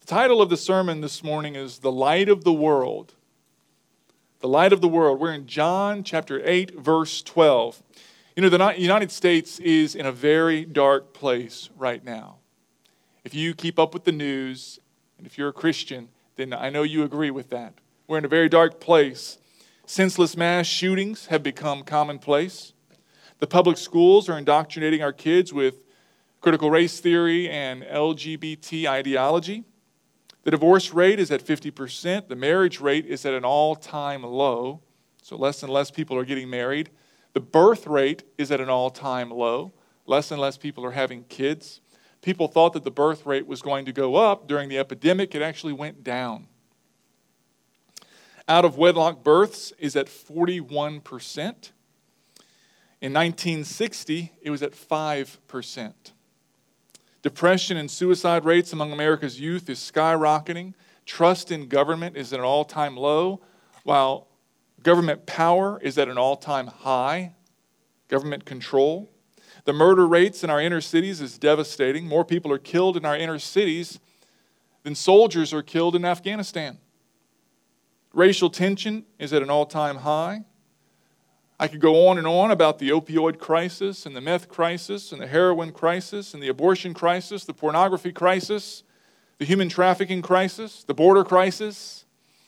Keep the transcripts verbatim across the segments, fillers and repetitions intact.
title of the sermon this morning is The Light of the World. The Light of the World. We're in John chapter eight, verse twelve. You know, the United States is in a very dark place right now. If you keep up with the news, and if you're a Christian, then I know you agree with that. We're in a very dark place. Senseless mass shootings have become commonplace. The public schools are indoctrinating our kids with critical race theory and L G B T ideology. The divorce rate is at fifty percent. The marriage rate is at an all-time low, so less and less people are getting married. The birth rate is at an all-time low. Less and less people are having kids. People thought that the birth rate was going to go up during the epidemic. It actually went down. Out-of-wedlock births is at forty-one percent. In nineteen sixty, it was at five percent. Depression and suicide rates among America's youth is skyrocketing. Trust in government is at an all-time low, while government power is at an all-time high. Government control. The murder rates in our inner cities is devastating. More people are killed in our inner cities than soldiers are killed in Afghanistan. Racial tension is at an all-time high. I could go on and on about the opioid crisis and the meth crisis and the heroin crisis and the abortion crisis, the pornography crisis, the human trafficking crisis, the border crisis.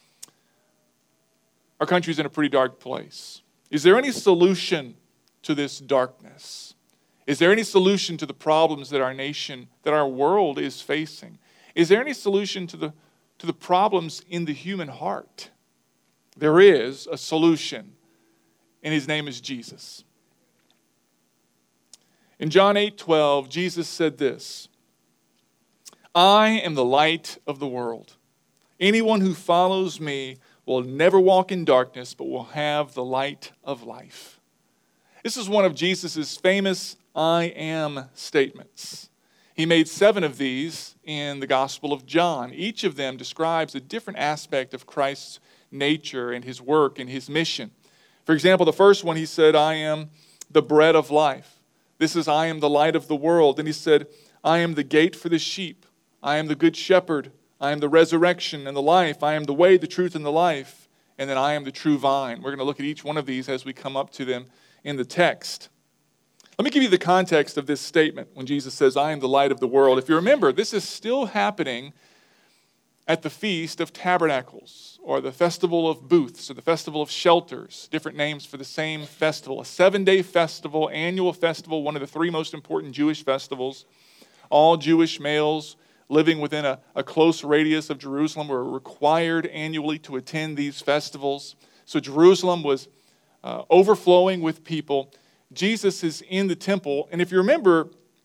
Our country's in a pretty dark place. Is there any solution to this darkness? Is there any solution to the problems that our nation, that our world is facing? Is there any solution to the, to the problems in the human heart? There is a solution. And his name is Jesus. In John eight twelve, Jesus said this, I am the light of the world. Anyone who follows me will never walk in darkness, but will have the light of life. This is one of Jesus' famous I am statements. He made seven of these in the Gospel of John. Each of them describes a different aspect of Christ's nature and his work and his mission. For example, the first one, he said, I am the bread of life. This is, I am the light of the world. And he said, I am the gate for the sheep. I am the good shepherd. I am the resurrection and the life. I am the way, the truth, and the life. And then I am the true vine. We're going to look at each one of these as we come up to them in the text. Let me give you the context of this statement when Jesus says, I am the light of the world. If you remember, this is still happening at the Feast of Tabernacles, or the Festival of Booths, or the Festival of Shelters, different names for the same festival. A seven-day festival, annual festival, one of the three most important Jewish festivals. All Jewish males living within a, a close radius of Jerusalem were required annually to attend these festivals. So Jerusalem was uh, overflowing with people. Jesus is in the temple, and if you remember,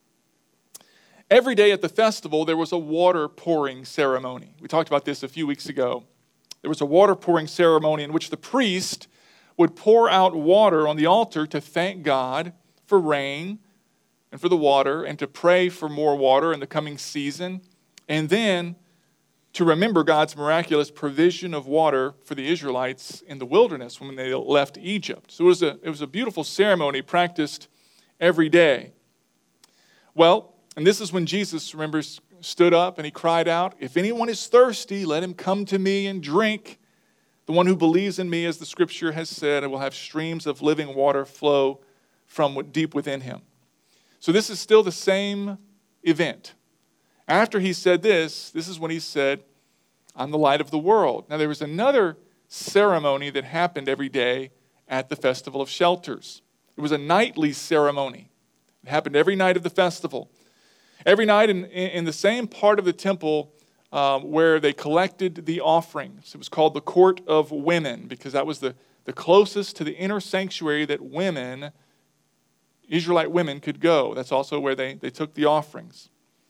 every day at the festival, there was a water pouring ceremony. We talked about this a few weeks ago. There was a water pouring ceremony in which the priest would pour out water on the altar to thank God for rain and for the water and to pray for more water in the coming season, and then to remember God's miraculous provision of water for the Israelites in the wilderness when they left Egypt. So it was a, it was a beautiful ceremony practiced every day. Well, and this is when Jesus, remember, stood up and he cried out, if anyone is thirsty, let him come to me and drink. The one who believes in me, as the scripture has said, will have streams of living water flow from deep within him. So this is still the same event. After he said this, this is when he said, I'm the light of the world. Now there was another ceremony that happened every day at the Festival of Shelters. It was a nightly ceremony. It happened every night of the festival. Every night in, in the same part of the temple um, where they collected the offerings. It was called the Court of Women because that was the, the closest to the inner sanctuary that women, Israelite women, could go. That's also where they, they took the offerings.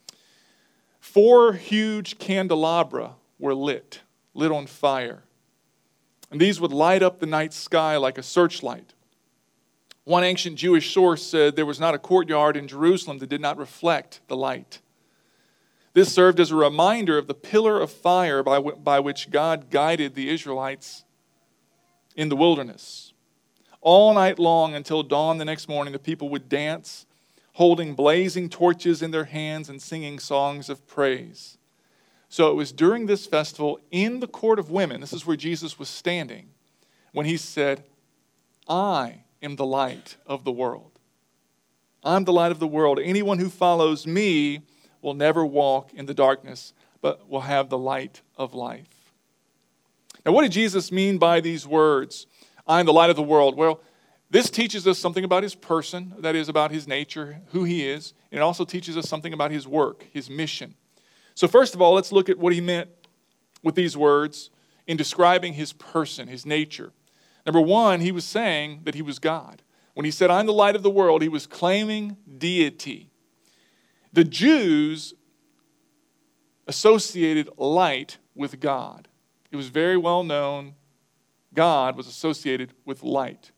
Four huge candelabra were lit, lit on fire. And these would light up the night sky like a searchlight. One ancient Jewish source said there was not a courtyard in Jerusalem that did not reflect the light. This served as a reminder of the pillar of fire by, w- by which God guided the Israelites in the wilderness. All night long until dawn the next morning, the people would dance, holding blazing torches in their hands and singing songs of praise. So it was during this festival in the court of women, this is where Jesus was standing, when he said, I am the light of the world. I'm the light of the world. Anyone who follows me will never walk in the darkness, but will have the light of life. Now, what did Jesus mean by these words? I am the light of the world. Well, this teaches us something about his person, that is, about his nature, who he is. And it also teaches us something about his work, his mission. So first of all, let's look at what he meant with these words in describing his person, his nature. Number one, he was saying that he was God. When he said, I'm the light of the world, he was claiming deity. The Jews associated light with God. It was very well known God was associated with light.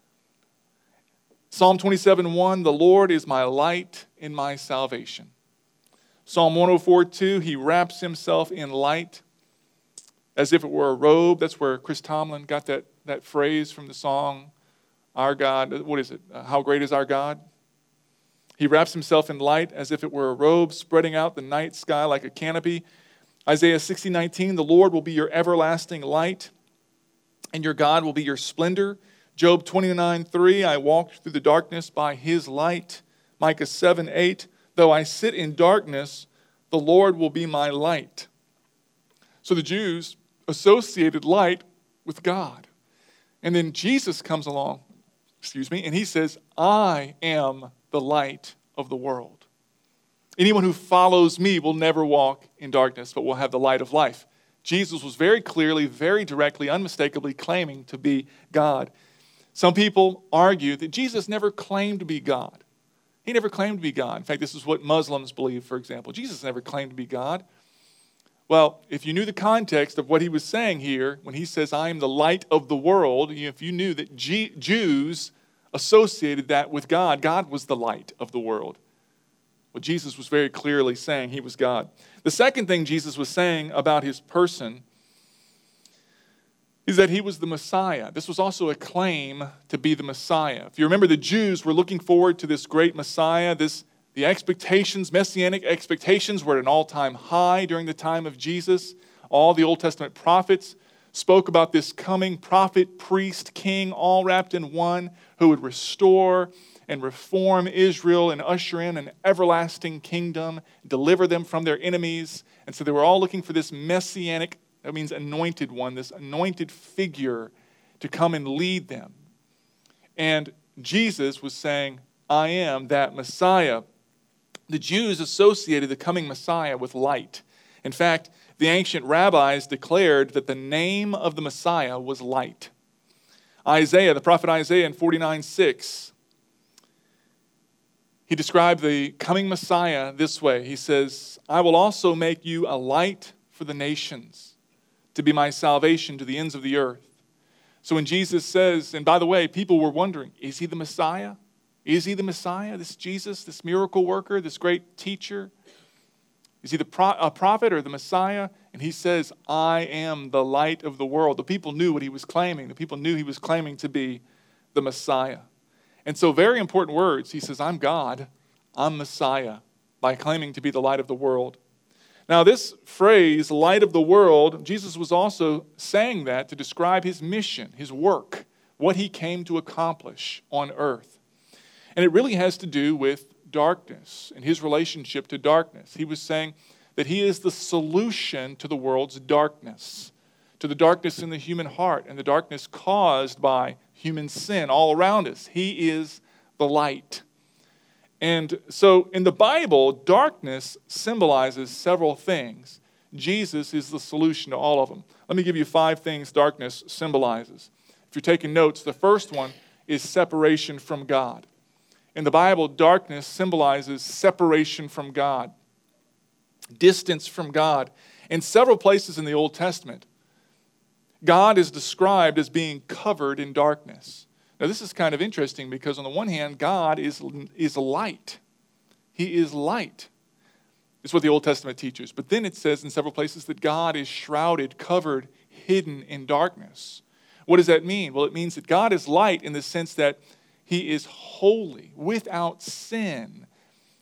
Psalm twenty-seven one, the Lord is my light and my salvation. Psalm one oh four two, he wraps himself in light as if it were a robe. That's where Chris Tomlin got that, that phrase from the song, Our God, what is it? Uh, How great is our God? He wraps himself in light as if it were a robe, spreading out the night sky like a canopy. Isaiah sixty nineteen, the Lord will be your everlasting light, and your God will be your splendor. Job twenty-nine three, I walked through the darkness by his light. Micah seven eight, though I sit in darkness, the Lord will be my light. So the Jews associated light with God. And then Jesus comes along, excuse me, and he says, I am the light of the world. Anyone who follows me will never walk in darkness, but will have the light of life. Jesus was very clearly, very directly, unmistakably claiming to be God. Some people argue that Jesus never claimed to be God. He never claimed to be God. In fact, this is what Muslims believe, for example. Jesus never claimed to be God. Well, if you knew the context of what he was saying here, when he says, I am the light of the world, if you knew that G- Jews associated that with God, God was the light of the world. Well, Jesus was very clearly saying he was God. The second thing Jesus was saying about his person is that he was the Messiah. This was also a claim to be the Messiah. If you remember, the Jews were looking forward to this great Messiah. This, the expectations, messianic expectations were at an all-time high during the time of Jesus. All the Old Testament prophets spoke about this coming prophet, priest, king, all wrapped in one, who would restore and reform Israel and usher in an everlasting kingdom, deliver them from their enemies. And so they were all looking for this messianic, that means anointed one, this anointed figure to come and lead them. And Jesus was saying, I am that Messiah. The Jews associated the coming Messiah with light. In fact, the ancient rabbis declared that the name of the Messiah was light. Isaiah, the prophet Isaiah in forty-nine six, he described the coming Messiah this way. He says, I will also make you a light for the nations, to be my salvation to the ends of the earth. So when Jesus says, and by the way, people were wondering, is he the Messiah? Is he the Messiah, this Jesus, this miracle worker, this great teacher? Is he the pro- a prophet or the Messiah? And he says, I am the light of the world. The people knew what he was claiming. The people knew he was claiming to be the Messiah. And so very important words. He says, I'm God, I'm Messiah, by claiming to be the light of the world. Now this phrase, light of the world, Jesus was also saying that to describe his mission, his work, what he came to accomplish on earth. And it really has to do with darkness and his relationship to darkness. He was saying that he is the solution to the world's darkness, to the darkness in the human heart and the darkness caused by human sin all around us. He is the light. And so in the Bible, darkness symbolizes several things. Jesus is the solution to all of them. Let me give you five things darkness symbolizes. If you're taking notes, the first one is separation from God. In the Bible, darkness symbolizes separation from God, distance from God. In several places in the Old Testament, God is described as being covered in darkness. Now, this is kind of interesting because on the one hand, God is, is light. He is light. It's what the Old Testament teaches. But then it says in several places that God is shrouded, covered, hidden in darkness. What does that mean? Well, it means that God is light in the sense that he is holy, without sin. He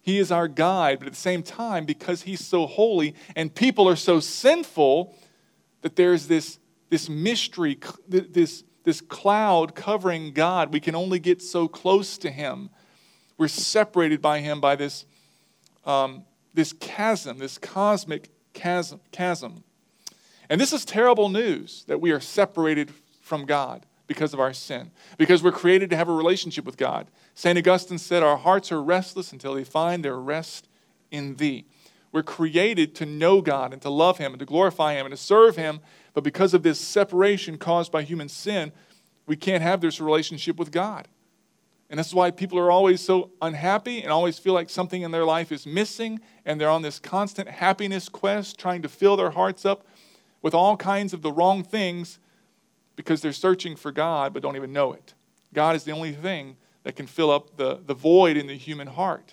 He is our guide, but at the same time, because he's so holy and people are so sinful, that there's this, this mystery, this, this cloud covering God. We can only get so close to him. We're separated by him by this, um, this chasm, this cosmic chasm, chasm. And this is terrible news, that we are separated from God because of our sin, because we're created to have a relationship with God. Saint Augustine said, our hearts are restless until they find their rest in thee. We're created to know God and to love him and to glorify him and to serve him, but because of this separation caused by human sin, we can't have this relationship with God. And that's why people are always so unhappy and always feel like something in their life is missing, and they're on this constant happiness quest trying to fill their hearts up with all kinds of the wrong things because they're searching for God but don't even know it. God is the only thing that can fill up the, the void in the human heart.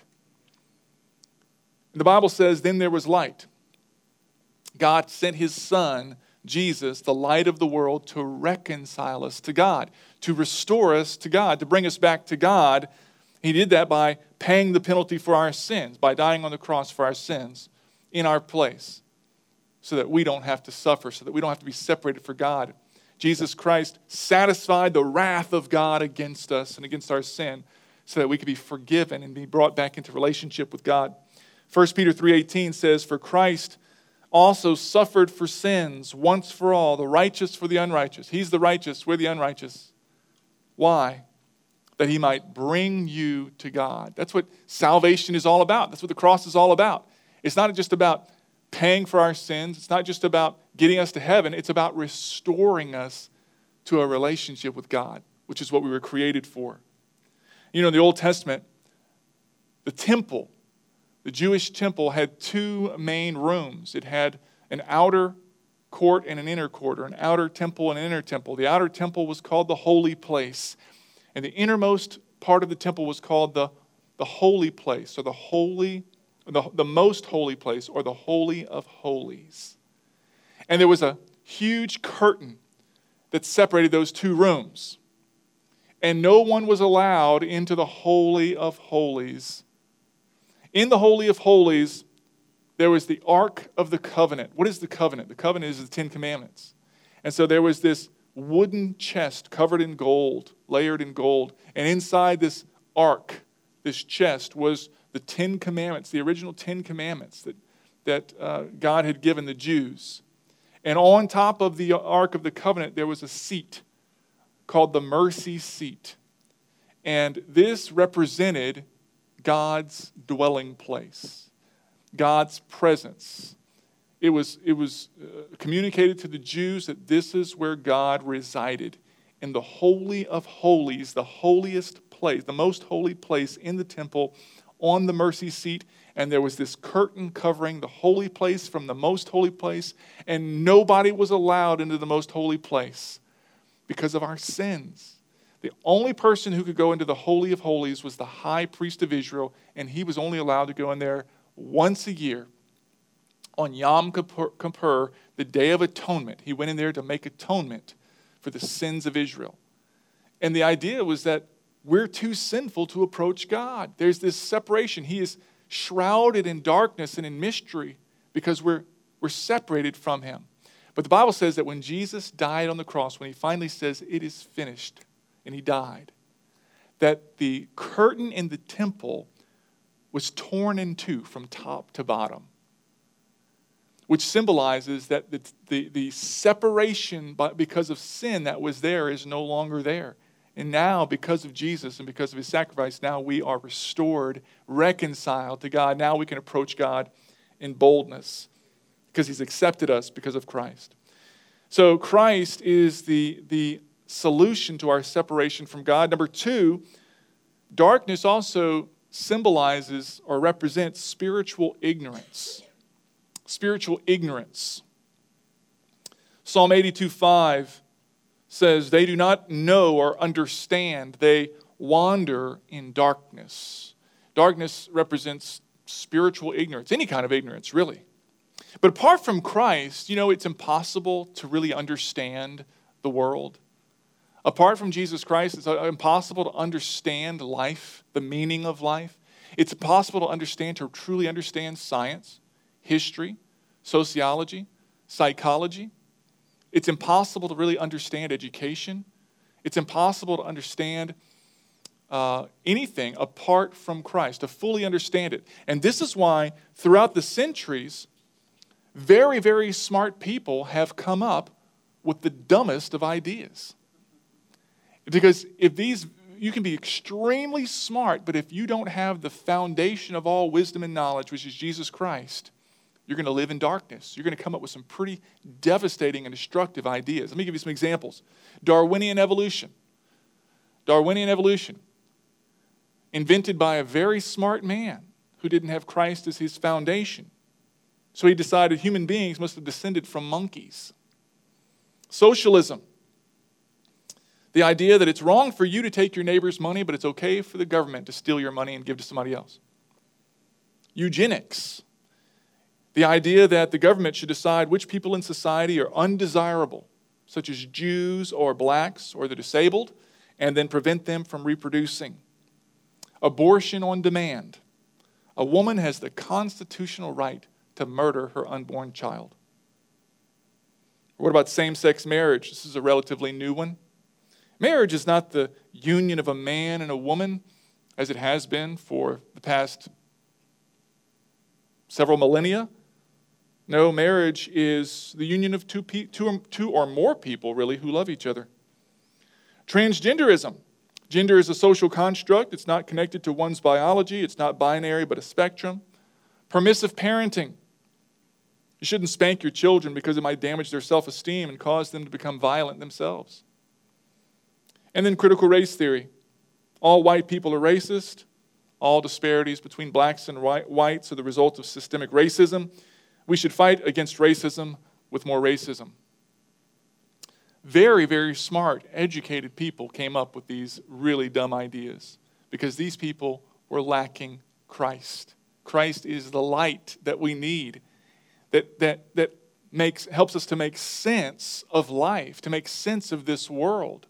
The Bible says, then there was light. God sent his son, Jesus, the light of the world, to reconcile us to God, to restore us to God, to bring us back to God. He did that by paying the penalty for our sins, by dying on the cross for our sins in our place, so that we don't have to suffer, so that we don't have to be separated from God. Jesus Christ satisfied the wrath of God against us and against our sin, so that we could be forgiven and be brought back into relationship with God. First Peter three eighteen says, for Christ also suffered for sins once for all, the righteous for the unrighteous. He's the righteous, we're the unrighteous. Why? That he might bring you to God. That's what salvation is all about. That's what the cross is all about. It's not just about paying for our sins. It's not just about getting us to heaven. It's about restoring us to a relationship with God, which is what we were created for. You know, in the Old Testament, the temple, the Jewish temple had two main rooms. It had an outer court and an inner court, or an outer temple and an inner temple. The outer temple was called the holy place, and the innermost part of the temple was called the, the holy place, or the holy, the, the most holy place, or the holy of holies. And there was a huge curtain that separated those two rooms, and no one was allowed into the holy of holies. In the Holy of Holies, there was the Ark of the Covenant. What is the covenant? The covenant is the Ten Commandments. And so there was this wooden chest covered in gold, layered in gold. And inside this ark, this chest, was the Ten Commandments, the original Ten Commandments that, that uh, God had given the Jews. And on top of the Ark of the Covenant, there was a seat called the mercy seat. And this represented God's dwelling place, God's presence. It was, it was uh, communicated to the Jews that this is where God resided, in the Holy of Holies, the holiest place, the most holy place in the temple, on the mercy seat. And there was this curtain covering the holy place from the most holy place, and nobody was allowed into the most holy place because of our sins. The only person who could go into the Holy of Holies was the high priest of Israel, and he was only allowed to go in there once a year on Yom Kippur, the Day of Atonement. He went in there to make atonement for the sins of Israel. And the idea was that we're too sinful to approach God. There's this separation. He is shrouded in darkness and in mystery because we're, we're separated from him. But the Bible says that when Jesus died on the cross, when he finally says, it is finished, and he died, that the curtain in the temple was torn in two from top to bottom, which symbolizes that the, the, the separation by, because of sin that was there is no longer there. And now, because of Jesus and because of his sacrifice, now we are restored, reconciled to God. Now we can approach God in boldness because he's accepted us because of Christ. So Christ is the, the solution to our separation from God. Number two, darkness also symbolizes or represents spiritual ignorance. Spiritual ignorance. Psalm eighty-two five says, they do not know or understand. They wander in darkness. Darkness represents spiritual ignorance, any kind of ignorance, really. But apart from Christ, you know, it's impossible to really understand the world. Apart from Jesus Christ, it's impossible to understand life, the meaning of life. It's impossible to understand, to truly understand science, history, sociology, psychology. It's impossible to really understand education. It's impossible to understand uh, anything apart from Christ, to fully understand it. And this is why throughout the centuries, very, very smart people have come up with the dumbest of ideas. Because if these, you can be extremely smart, but if you don't have the foundation of all wisdom and knowledge, which is Jesus Christ, you're going to live in darkness. You're going to come up with some pretty devastating and destructive ideas. Let me give you some examples. Darwinian evolution. Darwinian evolution, invented by a very smart man who didn't have Christ as his foundation. So he decided human beings must have descended from monkeys. Socialism. The idea that it's wrong for you to take your neighbor's money, but it's okay for the government to steal your money and give to somebody else. Eugenics. The idea that the government should decide which people in society are undesirable, such as Jews or blacks or the disabled, and then prevent them from reproducing. Abortion on demand. A woman has the constitutional right to murder her unborn child. What about same-sex marriage? This is a relatively new one. Marriage is not the union of a man and a woman as it has been for the past several millennia. No, marriage is the union of two, pe- two, or, two or more people, really, who love each other. Transgenderism. Gender is a social construct. It's not connected to one's biology. It's not binary, but a spectrum. Permissive parenting. You shouldn't spank your children because it might damage their self-esteem and cause them to become violent themselves. And then critical race theory. All white people are racist. All disparities between blacks and whites are the result of systemic racism. We should fight against racism with more racism. Very, very smart, educated people came up with these really dumb ideas because these people were lacking Christ. Christ is the light that we need, that, that, that makes, helps us to make sense of life, to make sense of this world.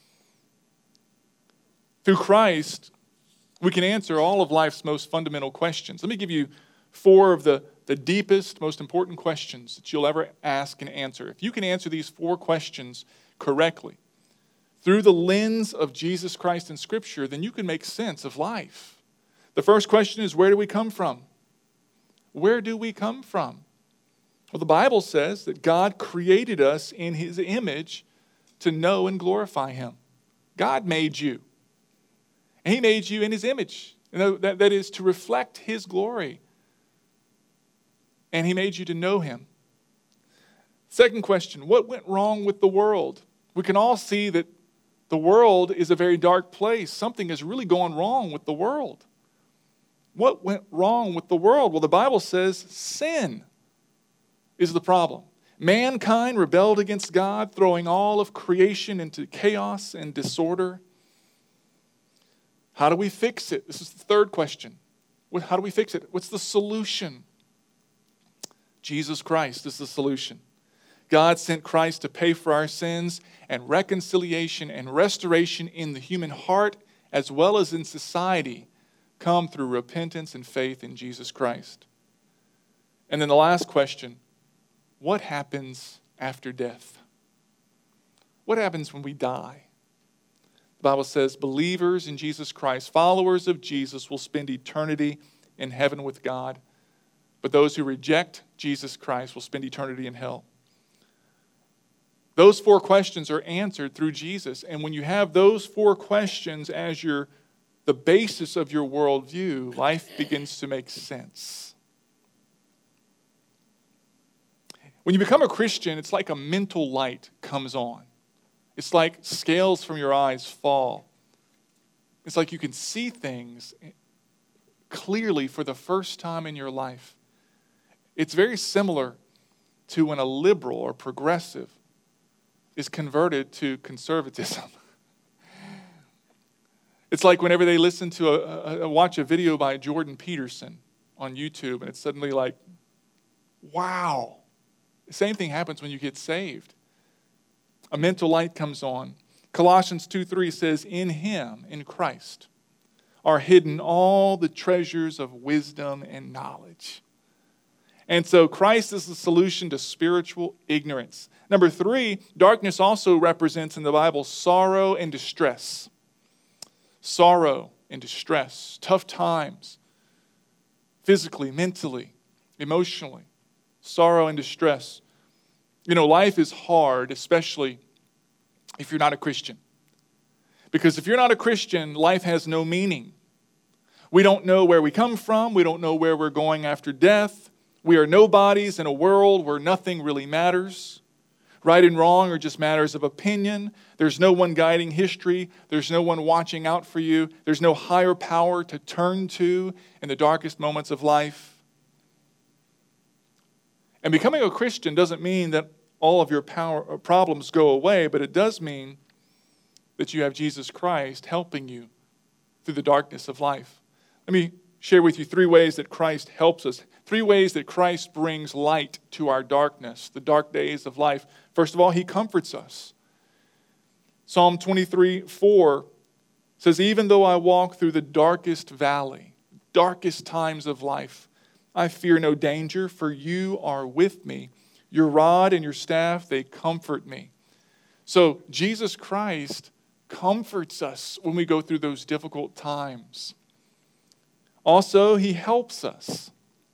Through Christ, we can answer all of life's most fundamental questions. Let me give you four of the, the deepest, most important questions that you'll ever ask and answer. If you can answer these four questions correctly through the lens of Jesus Christ in Scripture, then you can make sense of life. The first question is, where do we come from? Where do we come from? Well, the Bible says that God created us in His image to know and glorify Him. God made you. And He made you in His image. You know, that, that is to reflect His glory. And He made you to know Him. Second question, what went wrong with the world? We can all see that the world is a very dark place. Something is really going wrong with the world. What went wrong with the world? Well, the Bible says sin is the problem. Mankind rebelled against God, throwing all of creation into chaos and disorder. How do we fix it? This is the third question. How do we fix it? What's the solution? Jesus Christ is the solution. God sent Christ to pay for our sins, and reconciliation and restoration in the human heart as well as in society come through repentance and faith in Jesus Christ. And then the last question, what happens after death? What happens when we die? The Bible says believers in Jesus Christ, followers of Jesus, will spend eternity in heaven with God. But those who reject Jesus Christ will spend eternity in hell. Those four questions are answered through Jesus. And when you have those four questions as your, the basis of your worldview, life begins to make sense. When you become a Christian, it's like a mental light comes on. It's like scales from your eyes fall. It's like you can see things clearly for the first time in your life. It's very similar to when a liberal or progressive is converted to conservatism. It's like whenever they listen to a, a, a watch a video by Jordan Peterson on YouTube, and it's suddenly like, wow. The same thing happens when you get saved. A mental light comes on. Colossians two three says, in Him, in Christ, are hidden all the treasures of wisdom and knowledge. And so Christ is the solution to spiritual ignorance. Number three, darkness also represents in the Bible sorrow and distress. Sorrow and distress, tough times, physically, mentally, emotionally, sorrow and distress. You know, life is hard, especially if you're not a Christian. Because if you're not a Christian, life has no meaning. We don't know where we come from. We don't know where we're going after death. We are nobodies in a world where nothing really matters. Right and wrong are just matters of opinion. There's no one guiding history. There's no one watching out for you. There's no higher power to turn to in the darkest moments of life. And becoming a Christian doesn't mean that all of your power, problems go away, but it does mean that you have Jesus Christ helping you through the darkness of life. Let me share with you three ways that Christ helps us. Three ways that Christ brings light to our darkness, the dark days of life. First of all, he comforts us. Psalm twenty-three four says, even though I walk through the darkest valley, darkest times of life, I fear no danger, for you are with me. Your rod and your staff, they comfort me. So Jesus Christ comforts us when we go through those difficult times. Also, he helps us.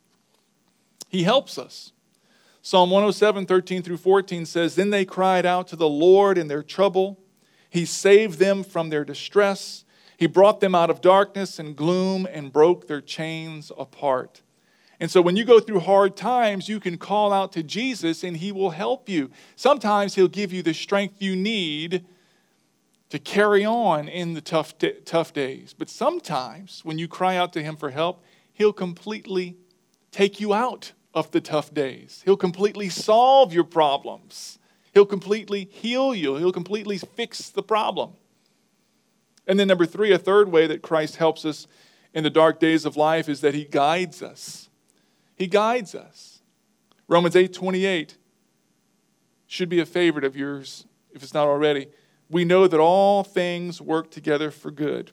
He helps us. Psalm one oh seven, thirteen through fourteen says, then they cried out to the Lord in their trouble. He saved them from their distress. He brought them out of darkness and gloom and broke their chains apart. And so when you go through hard times, you can call out to Jesus and he will help you. Sometimes he'll give you the strength you need to carry on in the tough, tough days. But sometimes when you cry out to him for help, he'll completely take you out of the tough days. He'll completely solve your problems. He'll completely heal you. He'll completely fix the problem. And then number three, a third way that Christ helps us in the dark days of life is that he guides us. He guides us. Romans eight twenty-eight should be a favorite of yours if it's not already. We know that all things work together for good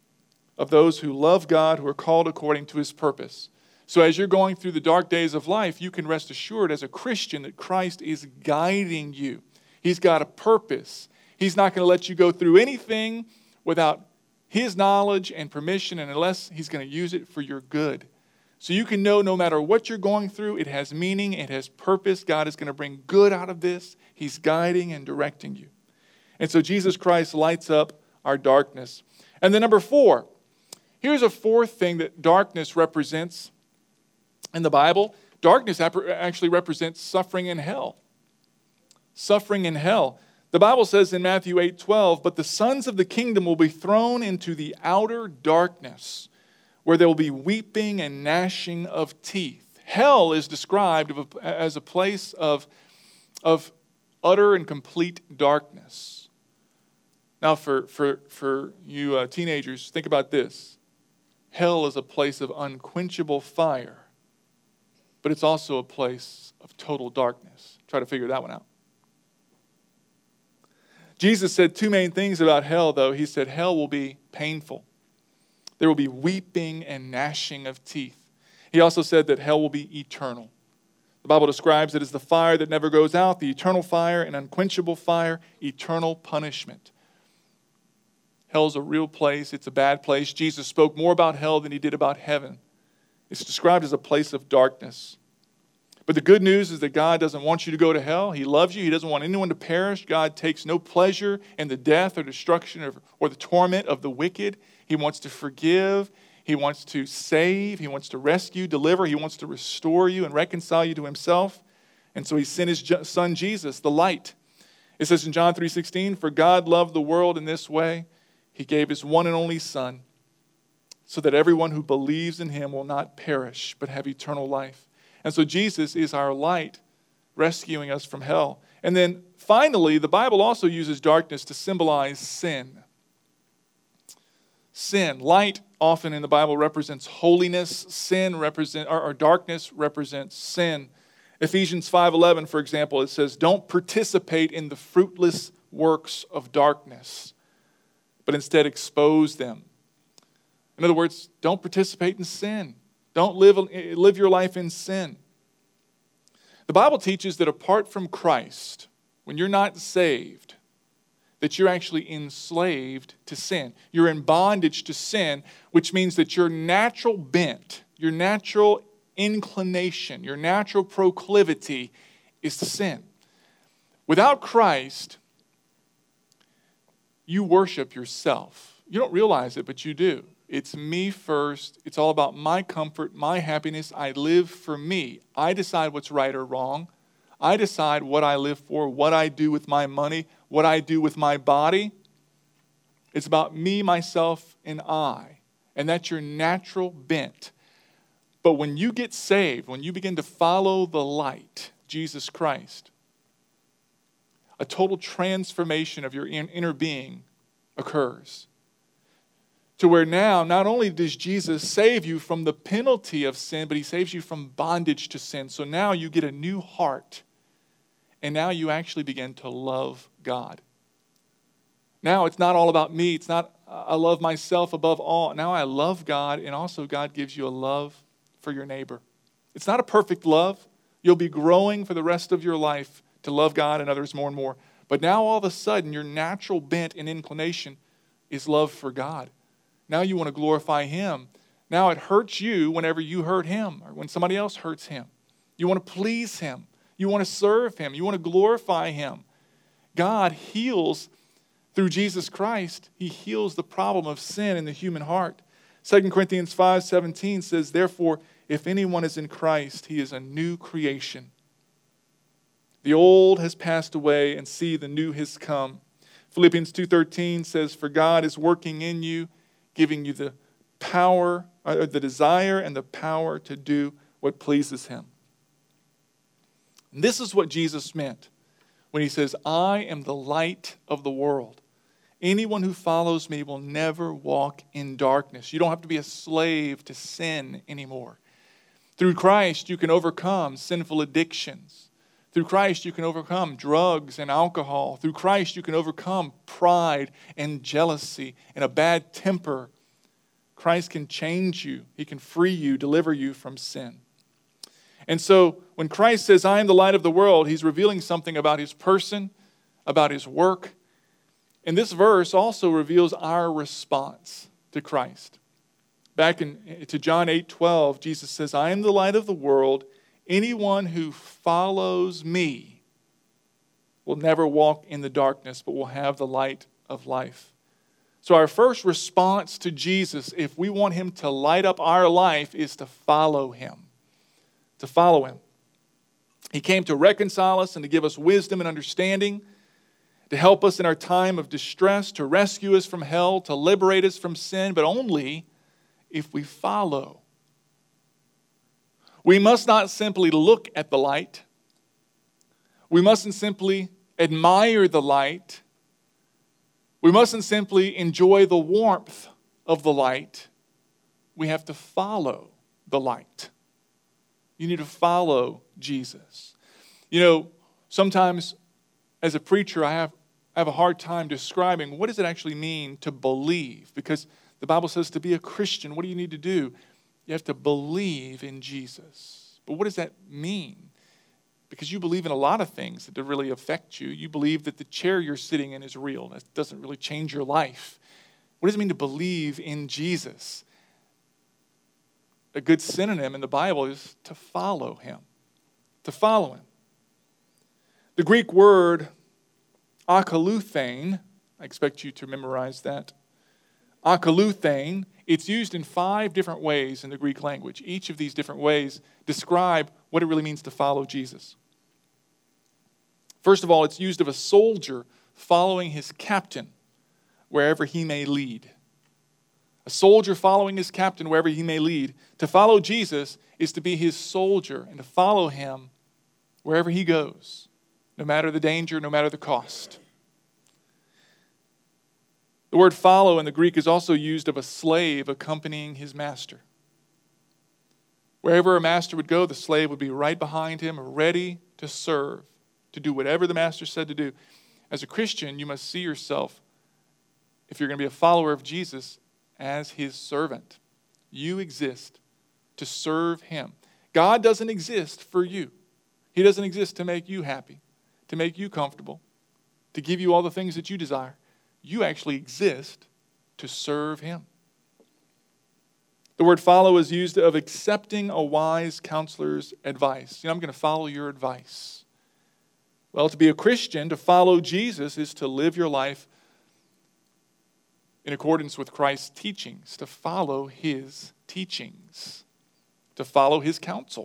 of those who love God, who are called according to his purpose. So as you're going through the dark days of life, you can rest assured as a Christian that Christ is guiding you. He's got a purpose. He's not going to let you go through anything without his knowledge and permission, and unless he's going to use it for your good. So you can know no matter what you're going through, it has meaning, it has purpose. God is going to bring good out of this. He's guiding and directing you. And so Jesus Christ lights up our darkness. And then number four, here's a fourth thing that darkness represents in the Bible. Darkness actually represents suffering in hell. Suffering in hell. The Bible says in Matthew eight twelve, but the sons of the kingdom will be thrown into the outer darkness, where there will be weeping and gnashing of teeth. Hell is described as a place of, of utter and complete darkness. Now, for, for, for you uh, teenagers, think about this. Hell is a place of unquenchable fire, but it's also a place of total darkness. Try to figure that one out. Jesus said two main things about hell, though. He said hell will be painful. There will be weeping and gnashing of teeth. He also said that hell will be eternal. The Bible describes it as the fire that never goes out, the eternal fire, an unquenchable fire, eternal punishment. Hell's a real place. It's a bad place. Jesus spoke more about hell than he did about heaven. It's described as a place of darkness. But the good news is that God doesn't want you to go to hell. He loves you. He doesn't want anyone to perish. God takes no pleasure in the death or destruction or, or the torment of the wicked. He wants to forgive. He wants to save. He wants to rescue, deliver. He wants to restore you and reconcile you to himself. And so he sent his son Jesus, the light. It says in John three sixteen, for God loved the world in this way. He gave his one and only Son so that everyone who believes in him will not perish but have eternal life. And so Jesus is our light, rescuing us from hell. And then finally, the Bible also uses darkness to symbolize sin. Sin. Light often in the Bible represents holiness. Sin represent, or, or darkness represents sin. Ephesians five eleven, for example, it says, don't participate in the fruitless works of darkness, but instead expose them. In other words, don't participate in sin. Don't live, live your life in sin. The Bible teaches that apart from Christ, when you're not saved, that you're actually enslaved to sin. You're in bondage to sin, which means that your natural bent, your natural inclination, your natural proclivity is to sin. Without Christ, you worship yourself. You don't realize it, but you do. It's me first. It's all about my comfort, my happiness. I live for me. I decide what's right or wrong. I decide what I live for, what I do with my money, what I do with my body. It's about me, myself, and I. And that's your natural bent. But when you get saved, when you begin to follow the light, Jesus Christ, a total transformation of your inner being occurs. To where now, not only does Jesus save you from the penalty of sin, but he saves you from bondage to sin. So now you get a new heart. And now you actually begin to love God. Now it's not all about me. It's not, I love myself above all. Now I love God, and also God gives you a love for your neighbor. It's not a perfect love. You'll be growing for the rest of your life to love God and others more and more. But now all of a sudden, your natural bent and inclination is love for God. Now you want to glorify him. Now it hurts you whenever you hurt him or when somebody else hurts him. You want to please him. You want to serve him. You want to glorify him. God heals through Jesus Christ. He heals the problem of sin in the human heart. Second Corinthians five seventeen says, therefore, if anyone is in Christ, he is a new creation. The old has passed away, and see, the new has come. Philippians two thirteen says, for God is working in you, giving you the power, or the desire and the power to do what pleases him. And this is what Jesus meant when he says, I am the light of the world. Anyone who follows me will never walk in darkness. You don't have to be a slave to sin anymore. Through Christ, you can overcome sinful addictions. Through Christ, you can overcome drugs and alcohol. Through Christ, you can overcome pride and jealousy and a bad temper. Christ can change you. He can free you, deliver you from sin. And so when Christ says, I am the light of the world, he's revealing something about his person, about his work. And this verse also reveals our response to Christ. Back in to John eight twelve, Jesus says, I am the light of the world. Anyone who follows me will never walk in the darkness, but will have the light of life. So our first response to Jesus, if we want him to light up our life, is to follow him. To follow him. He came to reconcile us and to give us wisdom and understanding, to help us in our time of distress, to rescue us from hell, to liberate us from sin, but only if we follow. We must not simply look at the light. We mustn't simply admire the light. We mustn't simply enjoy the warmth of the light. We have to follow the light. You need to follow Jesus. You know, sometimes as a preacher, I have, I have a hard time describing what does it actually mean to believe? Because the Bible says to be a Christian, what do you need to do? You have to believe in Jesus. But what does that mean? Because you believe in a lot of things that really affect you. You believe that the chair you're sitting in is real. That doesn't really change your life. What does it mean to believe in Jesus? A good synonym in the Bible is to follow him. To follow him. The Greek word akaluthane, I expect you to memorize that. Akaluthane, it's used in five different ways in the Greek language. Each of these different ways describe what it really means to follow Jesus. First of all, it's used of a soldier following his captain wherever he may lead. A soldier following his captain wherever he may lead. To follow Jesus is to be his soldier and to follow him wherever he goes, no matter the danger, no matter the cost. The word follow in the Greek is also used of a slave accompanying his master. Wherever a master would go, the slave would be right behind him, ready to serve, to do whatever the master said to do. As a Christian, you must see yourself, if you're going to be a follower of Jesus, as his servant. You exist to serve him. God doesn't exist for you. He doesn't exist to make you happy, to make you comfortable, to give you all the things that you desire. You actually exist to serve him. The word follow is used of accepting a wise counselor's advice. You know, I'm going to follow your advice. Well, to be a Christian, to follow Jesus, is to live your life in accordance with Christ's teachings, to follow his teachings, to follow his counsel.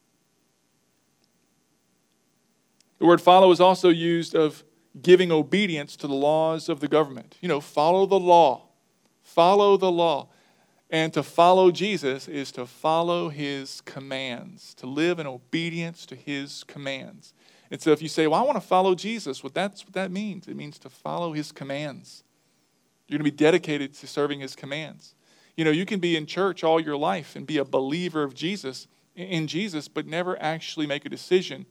The word follow is also used of giving obedience to the laws of the government. You know, follow the law. Follow the law. And to follow Jesus is to follow his commands, to live in obedience to his commands. And so if you say, well, I want to follow Jesus, well, that's what that means. It means to follow his commands. You're going to be dedicated to serving his commands. You know, you can be in church all your life and be a believer of Jesus, in Jesus, but never actually make a decision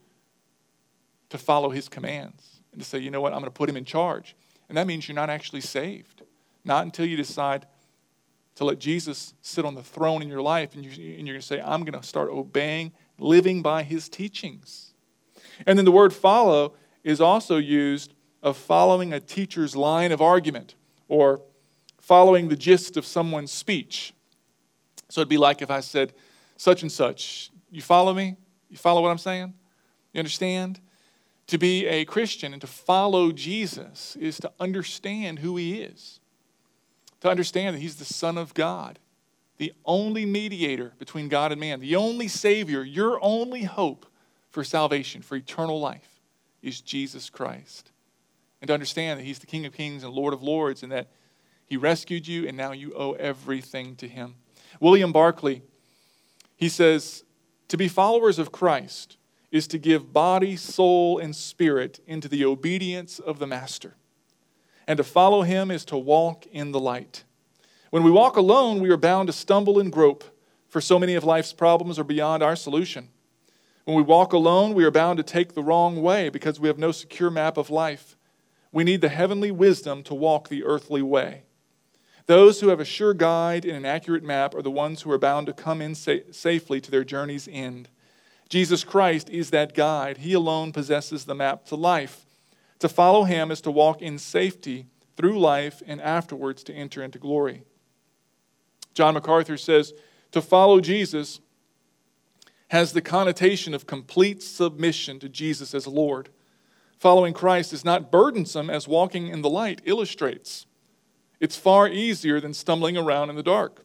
to follow his commands and to say, you know what, I'm going to put him in charge. And that means you're not actually saved. Not until you decide to let Jesus sit on the throne in your life and, you, and you're going to say, I'm going to start obeying, living by his teachings. And then the word follow is also used of following a teacher's line of argument or following the gist of someone's speech. So it'd be like if I said such and such. You follow me? You follow what I'm saying? You understand? To be a Christian and to follow Jesus is to understand who he is. To understand that he's the Son of God, the only mediator between God and man, the only Savior, your only hope for salvation, for eternal life, is Jesus Christ. And to understand that he's the King of Kings and Lord of Lords, and that he rescued you, and now you owe everything to him. William Barclay, he says, to be followers of Christ is to give body, soul, and spirit into the obedience of the Master. And to follow him is to walk in the light. When we walk alone, we are bound to stumble and grope, for so many of life's problems are beyond our solution. When we walk alone, we are bound to take the wrong way because we have no secure map of life. We need the heavenly wisdom to walk the earthly way. Those who have a sure guide and an accurate map are the ones who are bound to come in sa- safely to their journey's end. Jesus Christ is that guide. He alone possesses the map to life. To follow him is to walk in safety through life and afterwards to enter into glory. John MacArthur says, to follow Jesus has the connotation of complete submission to Jesus as Lord. Following Christ is not burdensome as walking in the light illustrates. It's far easier than stumbling around in the dark.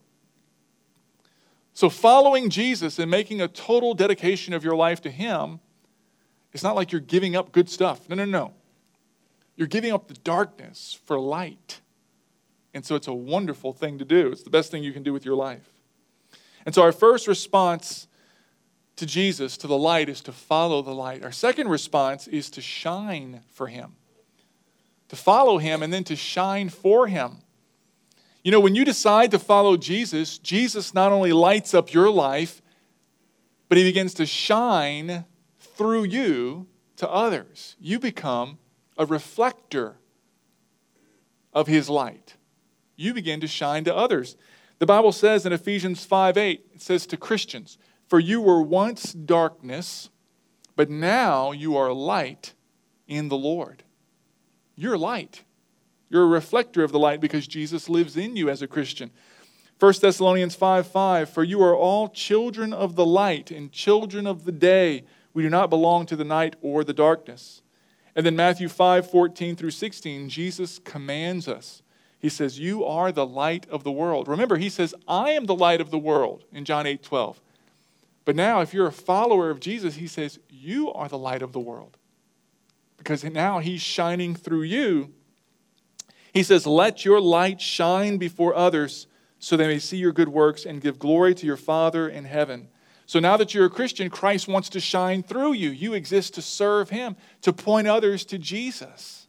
So following Jesus and making a total dedication of your life to him, it's not like you're giving up good stuff. No, no, no. You're giving up the darkness for light. And so it's a wonderful thing to do. It's the best thing you can do with your life. And so our first response to Jesus, to the light, is to follow the light. Our second response is to shine for him. To follow him and then to shine for him. You know, when you decide to follow Jesus, Jesus not only lights up your life, but he begins to shine through you to others. You become a reflector of his light. You begin to shine to others. The Bible says in Ephesians five eight, it says to Christians, for you were once darkness, but now you are light in the Lord. You're light. You're a reflector of the light because Jesus lives in you as a Christian. First Thessalonians five five, for you are all children of the light and children of the day. We do not belong to the night or the darkness. And then Matthew five fourteen through sixteen, Jesus commands us. He says, you are the light of the world. Remember, he says, I am the light of the world in John eight twelve. But now, if you're a follower of Jesus, he says, you are the light of the world. Because now he's shining through you. He says, let your light shine before others so they may see your good works and give glory to your Father in heaven. So now that you're a Christian, Christ wants to shine through you. You exist to serve him, to point others to Jesus.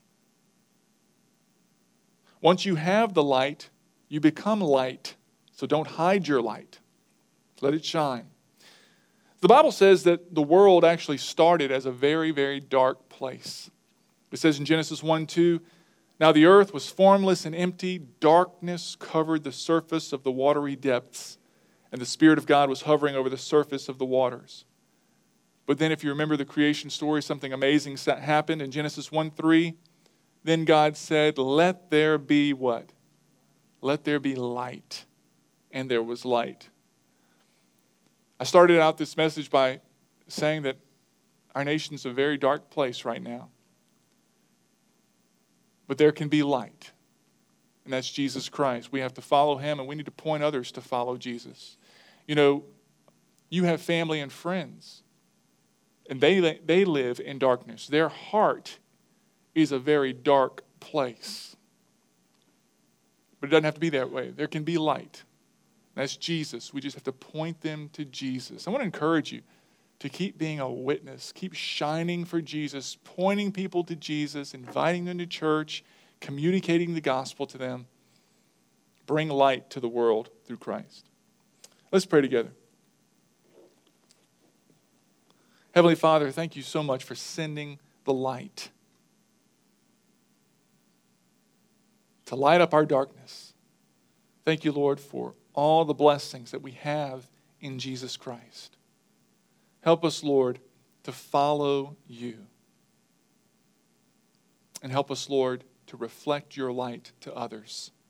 Once you have the light, you become light. So don't hide your light. Let it shine. The Bible says that the world actually started as a very, very dark place. It says in Genesis one two, Now the earth was formless and empty. Darkness covered the surface of the watery depths, and the Spirit of God was hovering over the surface of the waters. But then if you remember the creation story, something amazing happened in Genesis one three. Then God said, let there be what? Let there be light. And there was light. I started out this message by saying that our nation's a very dark place right now. But there can be light. And that's Jesus Christ. We have to follow him, and we need to point others to follow Jesus. You know, you have family and friends, and they, they live in darkness. Their heart is a very dark place. But it doesn't have to be that way. There can be light. That's Jesus. We just have to point them to Jesus. I want to encourage you to keep being a witness. Keep shining for Jesus, pointing people to Jesus, inviting them to church, communicating the gospel to them. Bring light to the world through Christ. Let's pray together. Heavenly Father, thank you so much for sending the light to light up our darkness. Thank you, Lord, for all the blessings that we have in Jesus Christ. Help us, Lord, to follow you. And help us, Lord, to reflect your light to others.